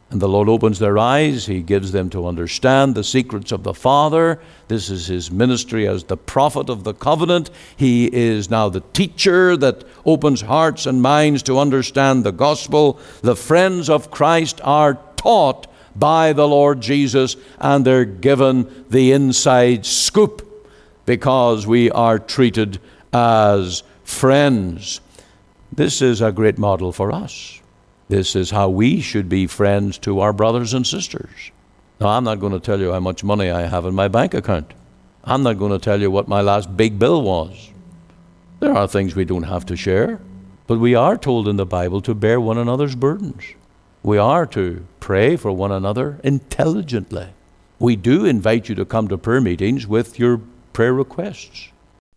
And the Lord opens their eyes. He gives them to understand the secrets of the Father. This is his ministry as the prophet of the covenant. He is now the teacher that opens hearts and minds to understand the gospel. The friends of Christ are taught by the Lord Jesus, and they're given the inside scoop because we are treated as friends. This is a great model for us. This is how we should be friends to our brothers and sisters. Now, I'm not going to tell you how much money I have in my bank account. I'm not going to tell you what my last big bill was. There are things we don't have to share, but we are told in the Bible to bear one another's burdens. We are to pray for one another intelligently. We do invite you to come to prayer meetings with your prayer requests.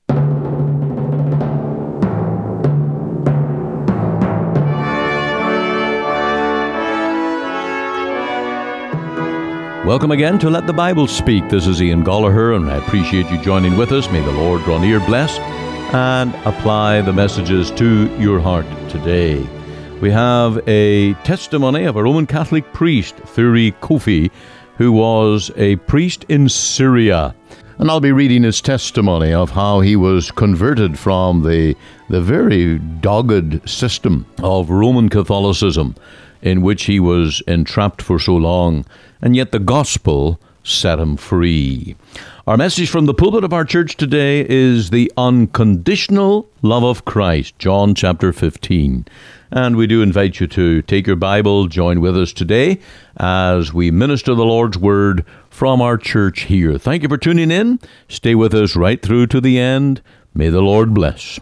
Welcome again to Let the Bible Speak. This is Ian Gollaher, and I appreciate you joining with us. May the Lord draw near, bless, and apply the messages to your heart today. We have a testimony of a Roman Catholic priest, Thuri Kofi, who was a priest in Syria. And I'll be reading his testimony of how he was converted from the very dogged system of Roman Catholicism in which he was entrapped for so long, and yet the gospel set him free. Our message from the pulpit of our church today is the unconditional love of Christ, John chapter 15. And we do invite you to take your Bible, join with us today as we minister the Lord's Word from our church here. Thank you for tuning in. Stay with us right through to the end. May the Lord bless.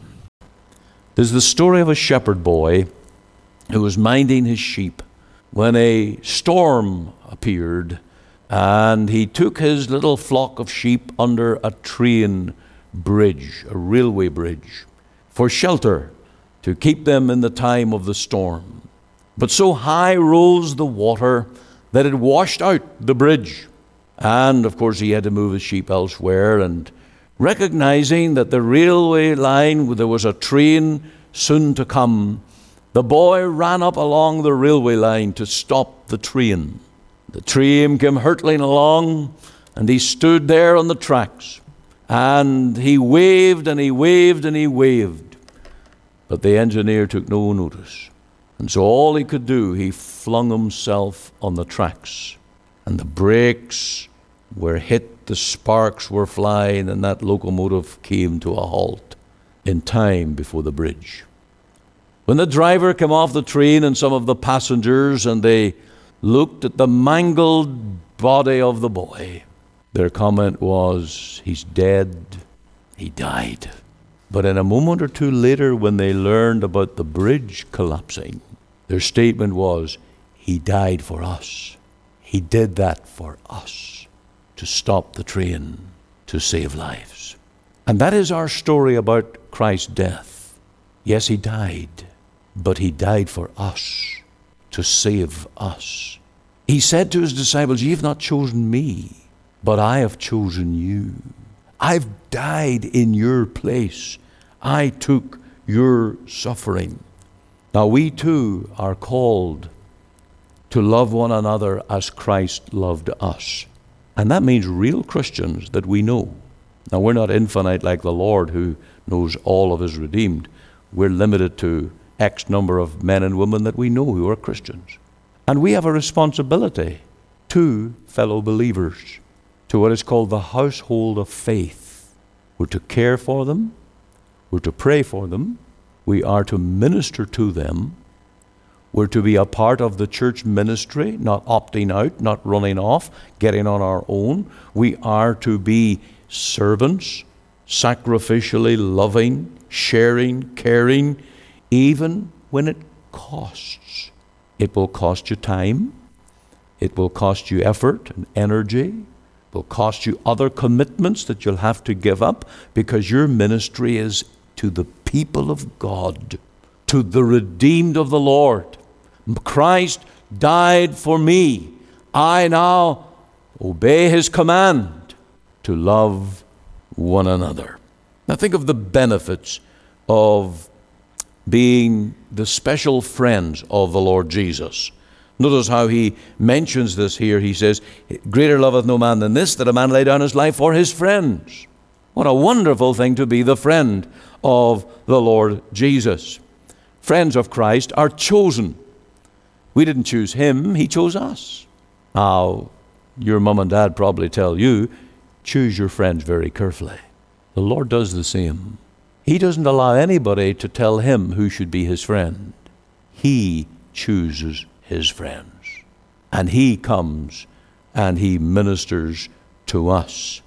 This is the story of a shepherd boy who was minding his sheep when a storm appeared, and he took his little flock of sheep under a train bridge, a railway bridge, for shelter to keep them in the time of the storm. But so high rose the water that it washed out the bridge. And of course he had to move his sheep elsewhere, and recognizing that the railway line, there was a train soon to come, the boy ran up along the railway line to stop the train. The train came hurtling along, and he stood there on the tracks, and he waved and he waved and he waved. But the engineer took no notice. And so all he could do, he flung himself on the tracks. And the brakes were hit, the sparks were flying, and that locomotive came to a halt in time before the bridge. When the driver came off the train and some of the passengers, and they looked at the mangled body of the boy, their comment was, "He's dead, he died." But in a moment or two later, when they learned about the bridge collapsing, their statement was, "He died for us. He did that for us, to stop the train, to save lives." And that is our story about Christ's death. Yes, he died, but he died for us, to save us. He said to his disciples, "Ye have not chosen me, but I have chosen you. I've died in your place. I took your suffering." Now we too are called to love one another as Christ loved us. And that means real Christians that we know. Now we're not infinite like the Lord, who knows all of his redeemed. We're limited to X number of men and women that we know who are Christians. And we have a responsibility to fellow believers, to what is called the household of faith. We're to care for them. We're to pray for them. We are to minister to them. We're to be a part of the church ministry, not opting out, not running off, getting on our own. We are to be servants, sacrificially loving, sharing, caring, even when it costs. It will cost you time. It will cost you effort and energy. It will cost you other commitments that you'll have to give up, because your ministry is to the people of God, to the redeemed of the Lord. Christ died for me. I now obey his command to love one another. Now think of the benefits of being the special friends of the Lord Jesus. Notice how he mentions this here. He says, greater loveth no man than this, that a man lay down his life for his friends. What a wonderful thing to be the friend of the Lord Jesus. Friends of Christ are chosen. We didn't choose him, he chose us. Now, your mom and dad probably tell you, choose your friends very carefully. The Lord does the same. He doesn't allow anybody to tell him who should be his friend. He chooses his friends. And he comes and he ministers to us.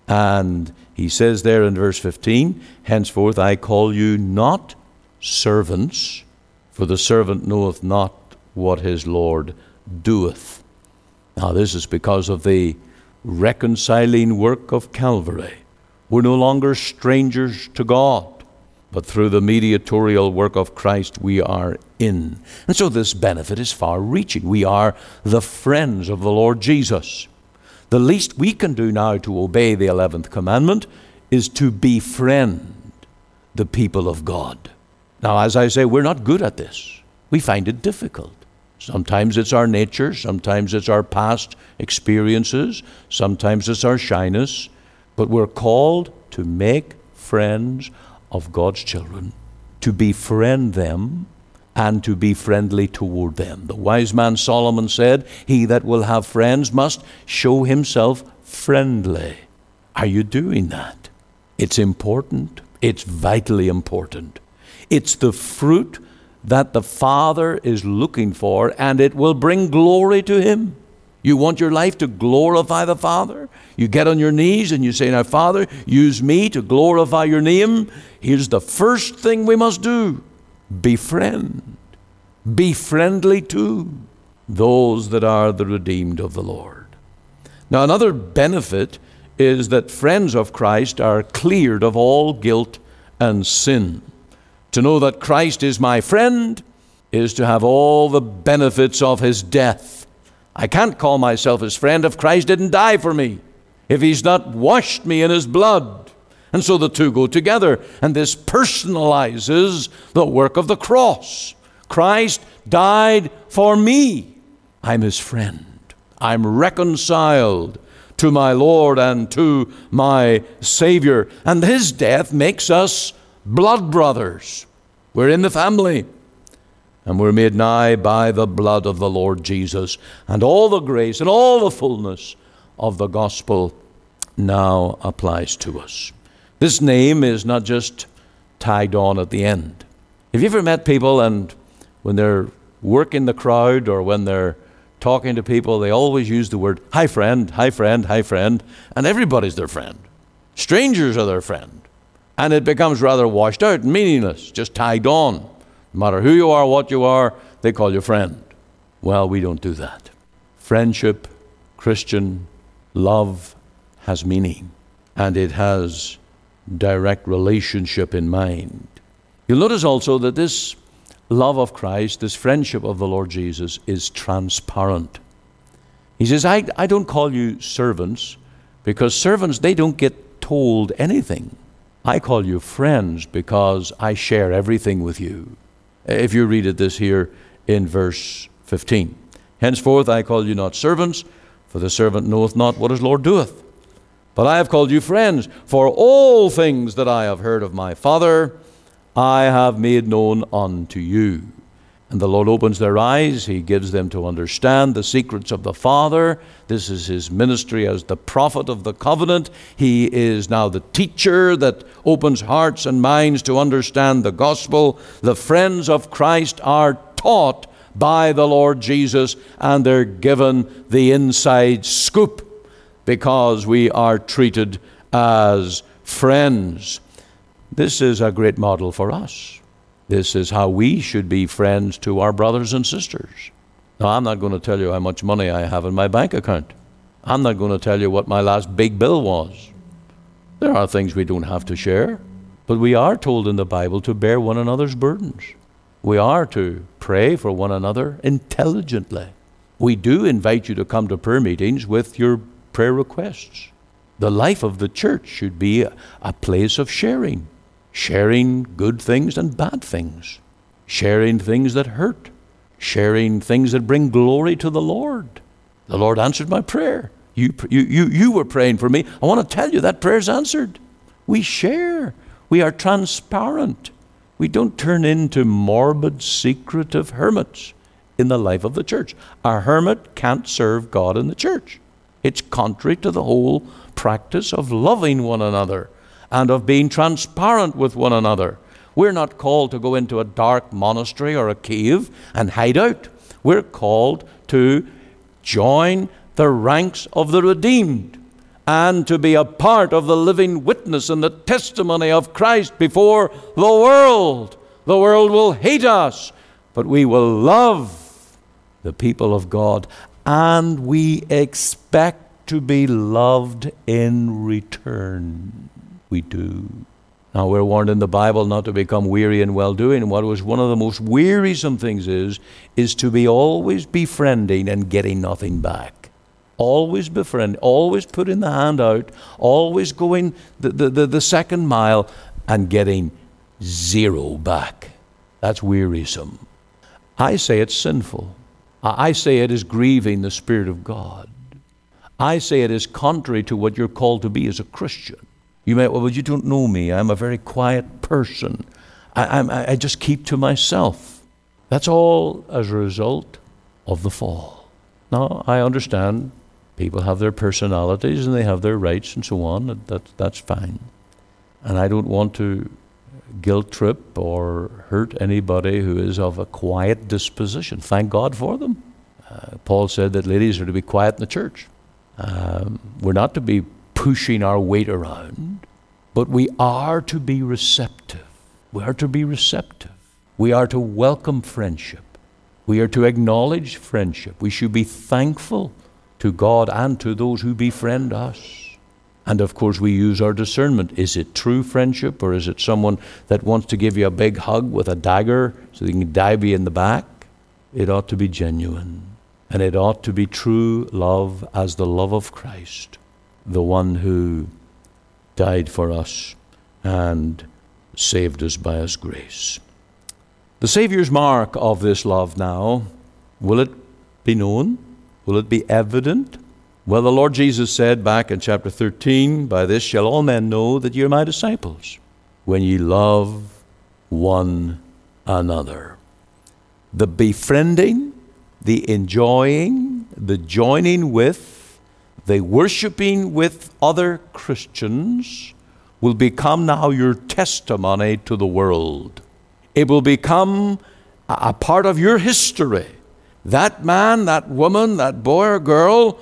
And he says there in verse 15, henceforth I call you not servants, for the servant knoweth not what his Lord doeth. Now this is because of the reconciling work of Calvary. We're no longer strangers to God, but through the mediatorial work of Christ we are in. And so this benefit is far-reaching. We are the friends of the Lord Jesus. The least we can do now to obey the 11th commandment is to befriend the people of God. Now, as I say, we're not good at this. We find it difficult. Sometimes it's our nature, sometimes it's our past experiences, sometimes it's our shyness, but we're called to make friends of God's children, to befriend them and to be friendly toward them. The wise man Solomon said, he that will have friends must show himself friendly. Are you doing that? It's important. It's vitally important. It's the fruit that the Father is looking for, and it will bring glory to him. You want your life to glorify the Father? You get on your knees and you say, now, Father, use me to glorify your name. Here's the first thing we must do. Befriend. Be friendly to those that are the redeemed of the Lord. Now, another benefit is that friends of Christ are cleared of all guilt and sin. To know that Christ is my friend is to have all the benefits of his death. I can't call myself his friend if Christ didn't die for me, if he's not washed me in his blood. And so the two go together, and this personalizes the work of the cross. Christ died for me. I'm his friend. I'm reconciled to my Lord and to my Savior. And his death makes us blood brothers. We're in the family. And we're made nigh by the blood of the Lord Jesus. And all the grace and all the fullness of the gospel now applies to us. This name is not just tagged on at the end. Have you ever met people and when they're working the crowd or when they're talking to people, they always use the word, hi friend, hi friend, hi friend, and everybody's their friend. Strangers are their friend. And it becomes rather washed out and meaningless, just tagged on. No matter who you are, what you are, they call you friend. Well, we don't do that. Friendship, Christian love has meaning, and it has direct relationship in mind. You'll notice also that this love of Christ, this friendship of the Lord Jesus is transparent. He says, I don't call you servants, because servants, they don't get told anything. I call you friends because I share everything with you. If you read this here in verse 15. Henceforth I call you not servants, for the servant knoweth not what his Lord doeth. But I have called you friends, for all things that I have heard of my Father, I have made known unto you. And the Lord opens their eyes. He gives them to understand the secrets of the Father. This is his ministry as the prophet of the covenant. He is now the teacher that opens hearts and minds to understand the gospel. The friends of Christ are taught by the Lord Jesus, and they're given the inside scoop because we are treated as friends. This is a great model for us. This is how we should be friends to our brothers and sisters. Now, I'm not going to tell you how much money I have in my bank account. I'm not going to tell you what my last big bill was. There are things we don't have to share, but we are told in the Bible to bear one another's burdens. We are to pray for one another intelligently. We do invite you to come to prayer meetings with your prayer requests. The life of the church should be a place of sharing. Sharing good things and bad things. Sharing things that hurt. sharing things that bring glory to the Lord. The Lord answered my prayer. You were praying for me. I want to tell you that prayer's answered. We share. We are transparent. We don't turn into morbid, secretive hermits in the life of the church. A hermit can't serve God in the church. It's contrary to the whole practice of loving one another and of being transparent with one another. We're not called to go into a dark monastery or a cave and hide out. We're called to join the ranks of the redeemed and to be a part of the living witness and the testimony of Christ before the world. The world will hate us, but we will love the people of God, and we expect to be loved in return. We do. Now, we're warned in the Bible not to become weary in well-doing. And what was one of the most wearisome things is to be always befriending and getting nothing back. Always befriend, always putting the hand out, always going the second mile and getting zero back. That's wearisome. I say it's sinful. I say it is grieving the Spirit of God. I say it is contrary to what you're called to be as a Christian. You might, well, you don't know me. I'm a very quiet person. I just keep to myself. That's all as a result of the fall. Now, I understand people have their personalities and they have their rights and so on. That's fine. And I don't want to guilt trip or hurt anybody who is of a quiet disposition. Thank God for them. Paul said that ladies are to be quiet in the church. We're not to be pushing our weight around, but we are to be receptive. We are to be receptive. We are to welcome friendship. We are to acknowledge friendship. We should be thankful to God and to those who befriend us. And of course, we use our discernment. Is it true friendship, or is it someone that wants to give you a big hug with a dagger so they can stab you in the back? It ought to be genuine. And it ought to be true love as the love of Christ, the one who died for us and saved us by his grace. The Savior's mark of this love now, will it be known? Will it be evident? Well, the Lord Jesus said back in chapter 13, by this shall all men know that ye are my disciples, when ye love one another. The befriending, the enjoying, the joining with, the worshiping with other Christians will become now your testimony to the world. It will become a part of your history. That man, that woman, that boy or girl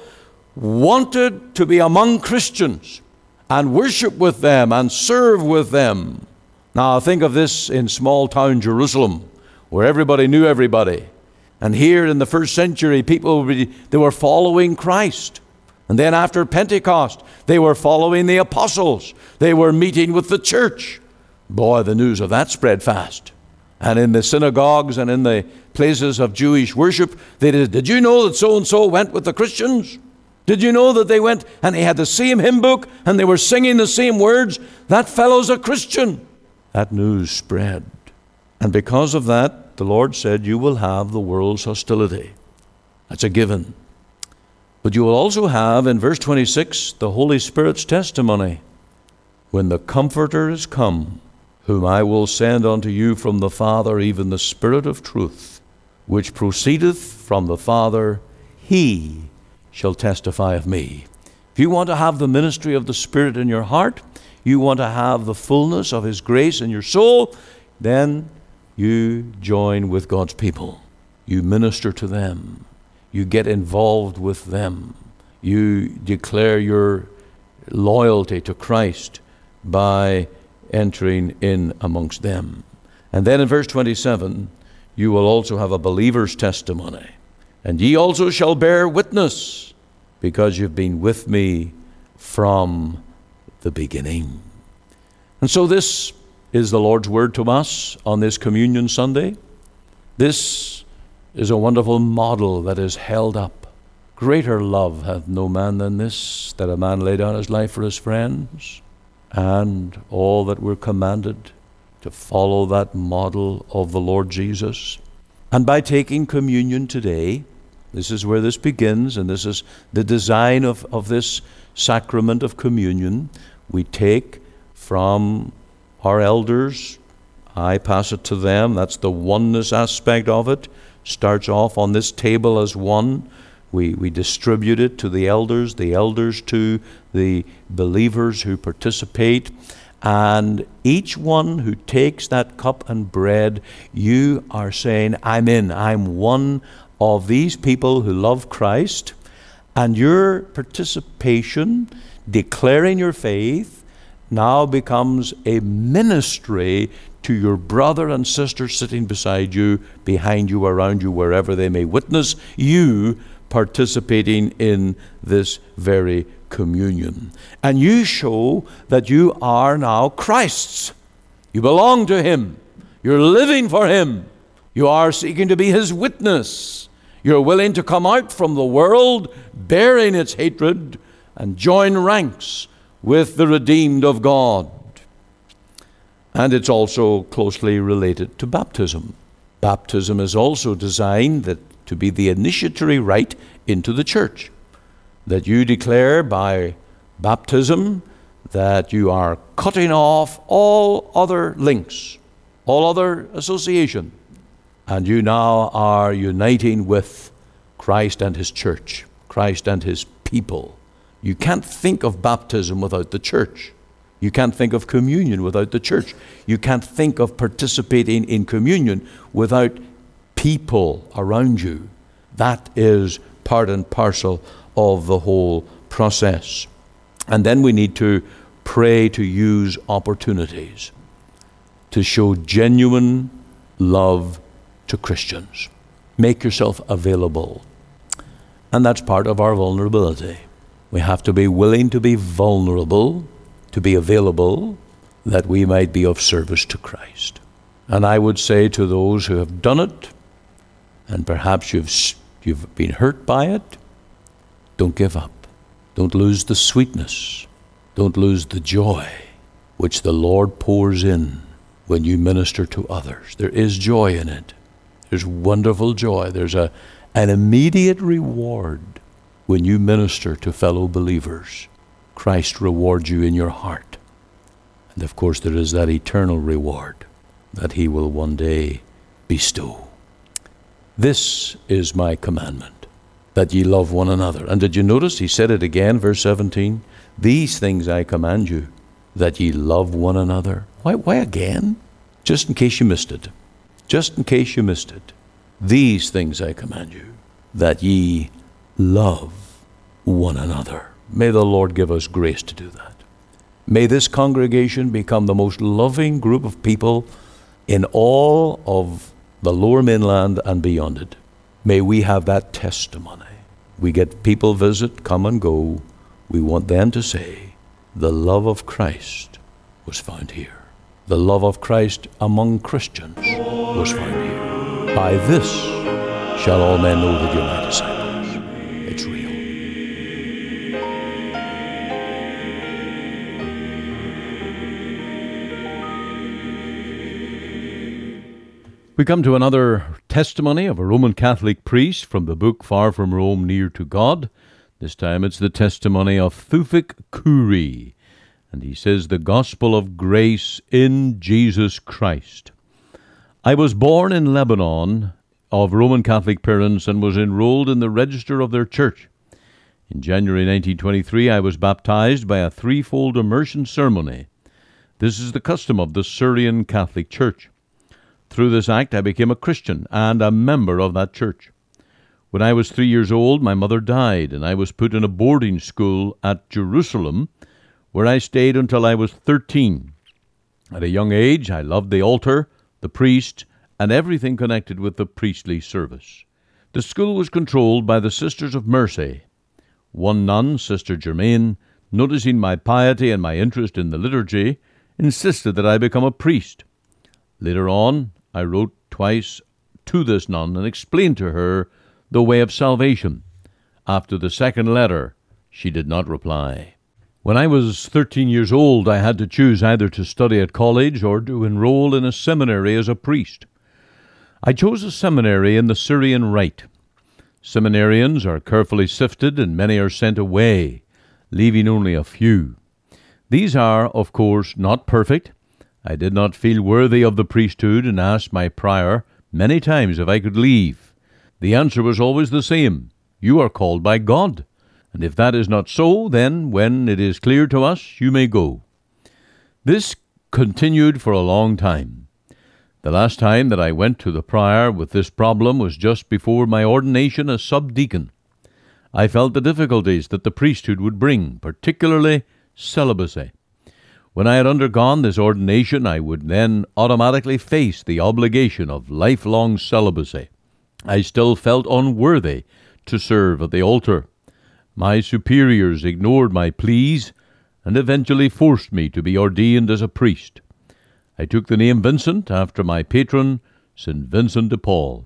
wanted to be among Christians and worship with them and serve with them. Now think of this in small town Jerusalem, where everybody knew everybody. And here in the first century, they were following Christ. And then after Pentecost, they were following the apostles. They were meeting with the church. Boy, the news of that spread fast. And in the synagogues and in the places of Jewish worship, did you know that so-and-so went with the Christians? Did you know that they went and they had the same hymn book and they were singing the same words? That fellow's a Christian. That news spread. And because of that, the Lord said, you will have the world's hostility. That's a given. But you will also have, in verse 26, the Holy Spirit's testimony. When the Comforter is come, whom I will send unto you from the Father, even the Spirit of truth, which proceedeth from the Father, he shall testify of me. If you want to have the ministry of the Spirit in your heart, you want to have the fullness of his grace in your soul, then you join with God's people. You minister to them. You get involved with them. You declare your loyalty to Christ by entering in amongst them. And then in verse 27, you will also have a believer's testimony. And ye also shall bear witness, because you've been with me from the beginning. And so this is the Lord's word to us on this Communion Sunday. This is a wonderful model that is held up. Greater love hath no man than this, that a man lay down his life for his friends. And all that we're commanded to follow that model of the Lord Jesus And by taking communion today, this is where this begins, and this is the design of this sacrament of communion. We take from our elders, I pass it to them. That's the oneness aspect of it. Starts off on this table as one. We distribute it to the elders to the believers who participate. And each one who takes that cup and bread, you are saying, I'm one of these people who love Christ. And your participation, declaring your faith, now becomes a ministry to your brother and sister sitting beside you, behind you, around you, wherever they may witness you participating in this very communion. And you show that you are now Christ's. You belong to Him. You're living for Him. You are seeking to be His witness. You're willing to come out from the world bearing its hatred and join ranks with the redeemed of God. And it's also closely related to baptism. Baptism is also designed to be the initiatory rite into the church. That you declare by baptism that you are cutting off all other links, all other association, and you now are uniting with Christ and His church, Christ and His people. You can't think of baptism without the church. You can't think of communion without the church. You can't think of participating in communion without people around you. That is part and parcel of the whole process. And then we need to pray to use opportunities to show genuine love to Christians. Make yourself available. And that's part of our vulnerability. We have to be willing to be vulnerable, to be available, that we might be of service to Christ. And I would say to those who have done it, and perhaps you've been hurt by it, don't give up. Don't lose the sweetness. Don't lose the joy which the Lord pours in when you minister to others. There is joy in it. There's wonderful joy. There's an immediate reward when you minister to fellow believers. Christ rewards you in your heart. And of course there is that eternal reward that He will one day bestow. This is my commandment, that ye love one another. And did you notice He said it again, verse 17? These things I command you, that ye love one another. Why again? Just in case you missed it. Just in case you missed it. These things I command you, that ye love one another. May the Lord give us grace to do that. May this congregation become the most loving group of people in all of the Lower Mainland and beyond it. May we have that testimony. We get people visit, come and go. We want them to say, the love of Christ was found here. The love of Christ among Christians was found here. By this shall all men know that you're my disciples. It's real. We come to another testimony of a Roman Catholic priest from the book Far from Rome, Near to God. This time it's the testimony of Thufik Kuri. And he says, the gospel of grace in Jesus Christ. I was born in Lebanon of Roman Catholic parents and was enrolled in the register of their church. In January 1923, I was baptized by a threefold immersion ceremony. This is the custom of the Syrian Catholic Church. Through this act, I became a Christian and a member of that church. When I was 3 years old, my mother died, and I was put in a boarding school at Jerusalem, where I stayed until I was 13. At a young age, I loved the altar, the priest, and everything connected with the priestly service. The school was controlled by the Sisters of Mercy. One nun, Sister Germaine, noticing my piety and my interest in the liturgy, insisted that I become a priest. Later on, I wrote twice to this nun and explained to her the way of salvation. After the second letter, she did not reply. When I was 13 years old, I had to choose either to study at college or to enroll in a seminary as a priest. I chose a seminary in the Syrian Rite. Seminarians are carefully sifted and many are sent away, leaving only a few. These are, of course, not perfect. I did not feel worthy of the priesthood and asked my prior many times if I could leave. The answer was always the same: you are called by God, and if that is not so, then when it is clear to us, you may go. This continued for a long time. The last time that I went to the prior with this problem was just before my ordination as subdeacon. I felt the difficulties that the priesthood would bring, particularly celibacy. When I had undergone this ordination, I would then automatically face the obligation of lifelong celibacy. I still felt unworthy to serve at the altar. My superiors ignored my pleas and eventually forced me to be ordained as a priest. I took the name Vincent after my patron, St. Vincent de Paul.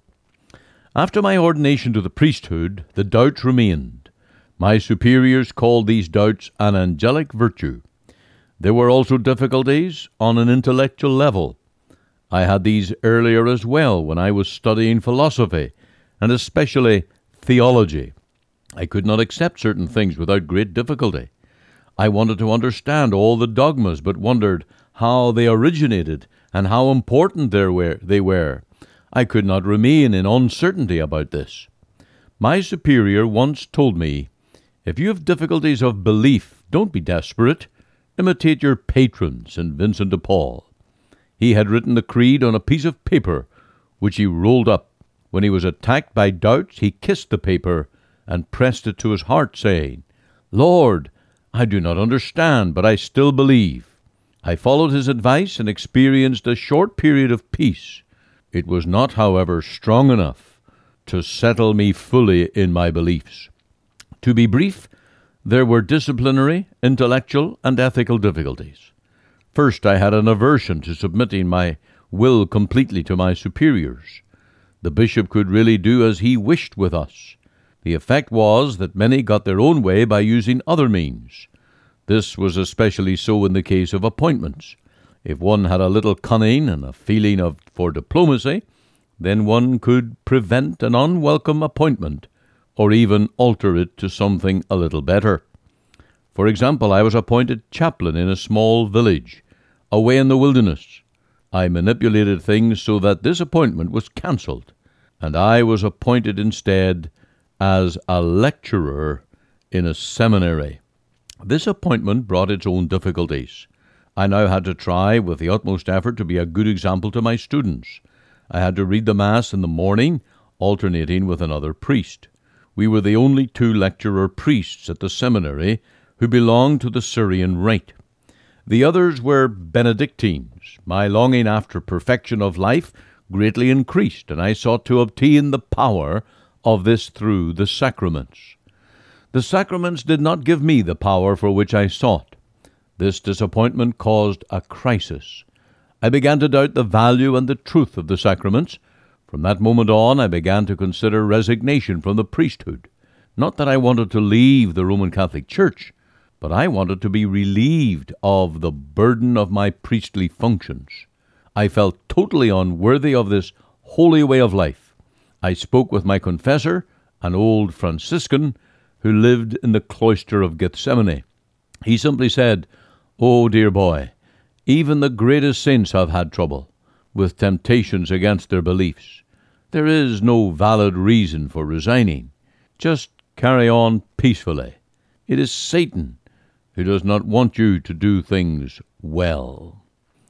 After my ordination to the priesthood, the doubts remained. My superiors called these doubts an angelic virtue. There were also difficulties on an intellectual level. I had these earlier as well when I was studying philosophy, and especially theology. I could not accept certain things without great difficulty. I wanted to understand all the dogmas, but wondered how they originated and how important they were. I could not remain in uncertainty about this. My superior once told me, "If you have difficulties of belief, don't be desperate. Imitate your patron, St. Vincent de Paul." He had written the creed on a piece of paper, which he rolled up. When he was attacked by doubts, he kissed the paper and pressed it to his heart, saying, "Lord, I do not understand, but I still believe." I followed his advice and experienced a short period of peace. It was not, however, strong enough to settle me fully in my beliefs. To be brief, there were disciplinary, intellectual, and ethical difficulties. First, I had an aversion to submitting my will completely to my superiors. The bishop could really do as he wished with us. The effect was that many got their own way by using other means. This was especially so in the case of appointments. If one had a little cunning and a feeling for diplomacy, then one could prevent an unwelcome appointment, or even alter it to something a little better. For example, I was appointed chaplain in a small village, away in the wilderness. I manipulated things so that this appointment was cancelled, and I was appointed instead as a lecturer in a seminary. This appointment brought its own difficulties. I now had to try with the utmost effort to be a good example to my students. I had to read the Mass in the morning, alternating with another priest. We were the only two lecturer priests at the seminary who belonged to the Syrian Rite. The others were Benedictines. My longing after perfection of life greatly increased, and I sought to obtain the power of this through the sacraments. The sacraments did not give me the power for which I sought. This disappointment caused a crisis. I began to doubt the value and the truth of the sacraments. From that moment on, I began to consider resignation from the priesthood. Not that I wanted to leave the Roman Catholic Church, but I wanted to be relieved of the burden of my priestly functions. I felt totally unworthy of this holy way of life. I spoke with my confessor, an old Franciscan who lived in the cloister of Gethsemane. He simply said, "Oh, dear boy, even the greatest saints have had trouble with temptations against their beliefs. There is no valid reason for resigning. Just carry on peacefully. It is Satan who does not want you to do things well."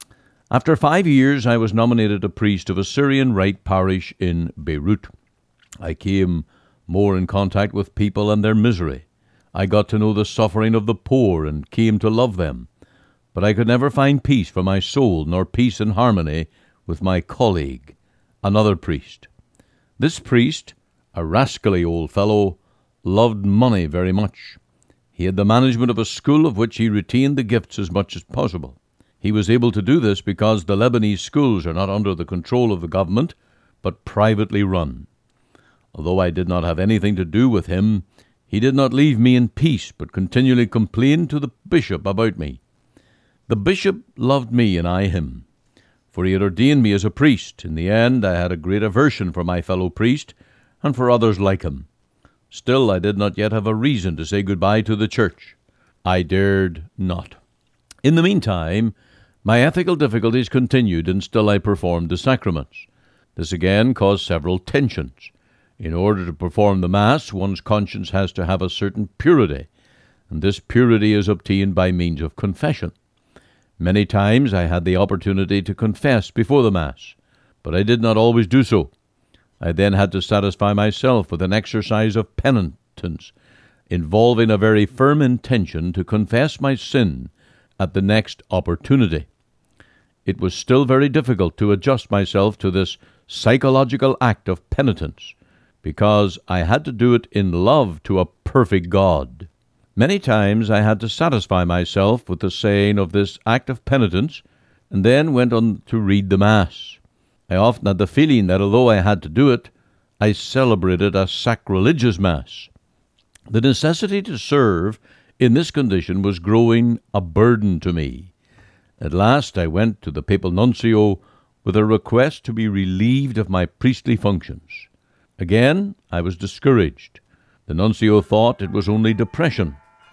After 5 years, I was nominated a priest of a Syrian Rite parish in Beirut. I came more in contact with people and their misery. I got to know the suffering of the poor and came to love them. But I could never find peace for my soul, nor peace and harmony with my colleague, another priest. This priest, a rascally old fellow, loved money very much. He had the management of a school of which he retained the gifts as much as possible. He was able to do this because the Lebanese schools are not under the control of the government, but privately run. Although I did not have anything to do with him, he did not leave me in peace, but continually complained to the bishop about me. The bishop loved me and I him. for he had ordained me as a priest. In the end, I had a great aversion for my fellow priest and for others like him. Still, I did not yet have a reason to say goodbye to the church. I dared not. In the meantime, my ethical difficulties continued, and still I performed the sacraments. This again caused several tensions. In order to perform the Mass, one's conscience has to have a certain purity, and this purity is obtained by means of confession. Many times I had the opportunity to confess before the Mass, but I did not always do so. I then had to satisfy myself with an exercise of penitence, involving a very firm intention to confess my sin at the next opportunity. It was still very difficult to adjust myself to this psychological act of penitence, because I had to do it in love to a perfect God. Many times I had to satisfy myself with the saying of this act of penitence, and then went on to read the Mass. I often had the feeling that although I had to do it, I celebrated a sacrilegious Mass. The necessity to serve in this condition was growing a burden to me. At last I went to the papal nuncio with a request to be relieved of my priestly functions. Again, I was discouraged. The nuncio thought it was only depression,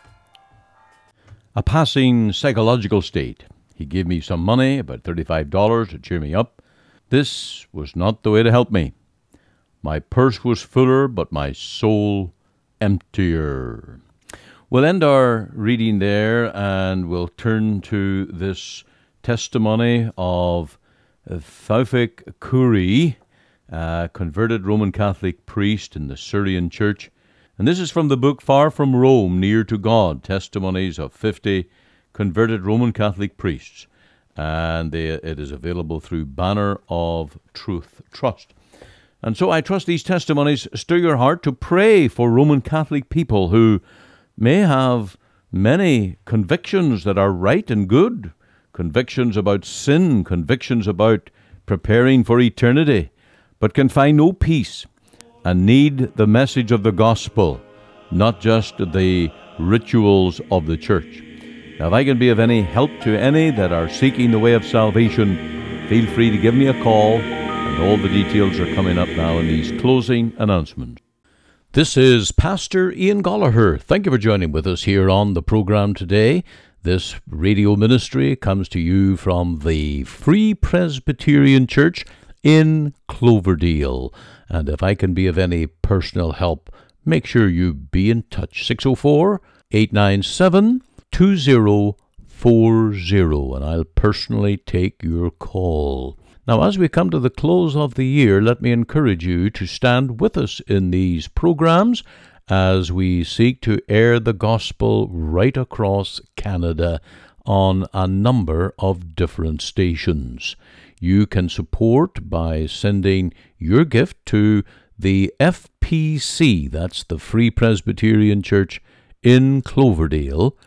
a passing psychological state. He gave me some money, about $35, to cheer me up. This was not the way to help me. My purse was fuller, but my soul emptier. We'll end our reading there, and we'll turn to this testimony of Thaufik Khoury, a converted Roman Catholic priest in the Syrian Church. And this is from the book Far From Rome, Near to God, Testimonies of 50 Converted Roman Catholic Priests. And it is available through Banner of Truth Trust. And so I trust these testimonies stir your heart to pray for Roman Catholic people who may have many convictions that are right and good, convictions about sin, convictions about preparing for eternity, but can find no peace and need the message of the gospel, not just the rituals of the church. Now, if I can be of any help to any that are seeking the way of salvation, feel free to give me a call, and all the details are coming up now in these closing announcements. This is Pastor Ian Goligher. Thank you for joining with us here on the program today. This radio ministry comes to you from the Free Presbyterian Church in Cloverdale. And if I can be of any personal help, make sure you be in touch. 604-897-2040, and I'll personally take your call. Now, as we come to the close of the year, let me encourage you to stand with us in these programs as we seek to air the gospel right across Canada on a number of different stations. You can support by sending your gift to the FPC, that's the Free Presbyterian Church in Cloverdale,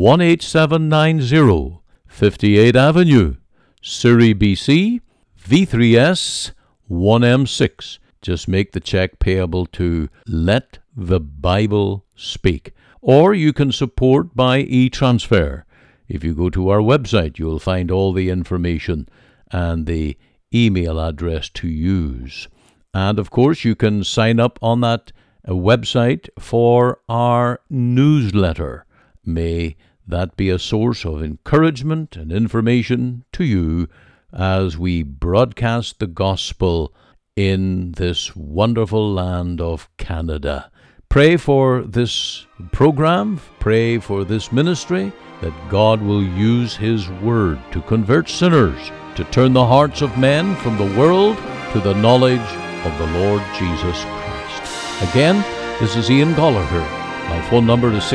18790 58th Avenue, Surrey, BC, V3S 1M6. Just make the check payable to Let the Bible Speak. Or you can support by e-transfer. If you go to our website, you'll find all the information and the email address to use. And of course, you can sign up on that website for our newsletter. May that be a source of encouragement and information to you as we broadcast the gospel in this wonderful land of Canada. Pray for this program, pray for this ministry, that God will use His Word to convert sinners, to turn the hearts of men from the world to the knowledge of the Lord Jesus Christ. Again, this is Ian Goligher. My phone number is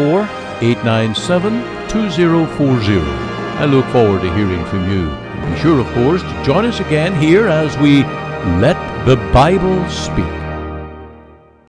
604-897-2040. I look forward to hearing from you. Be sure, of course, to join us again here as we Let the Bible Speak.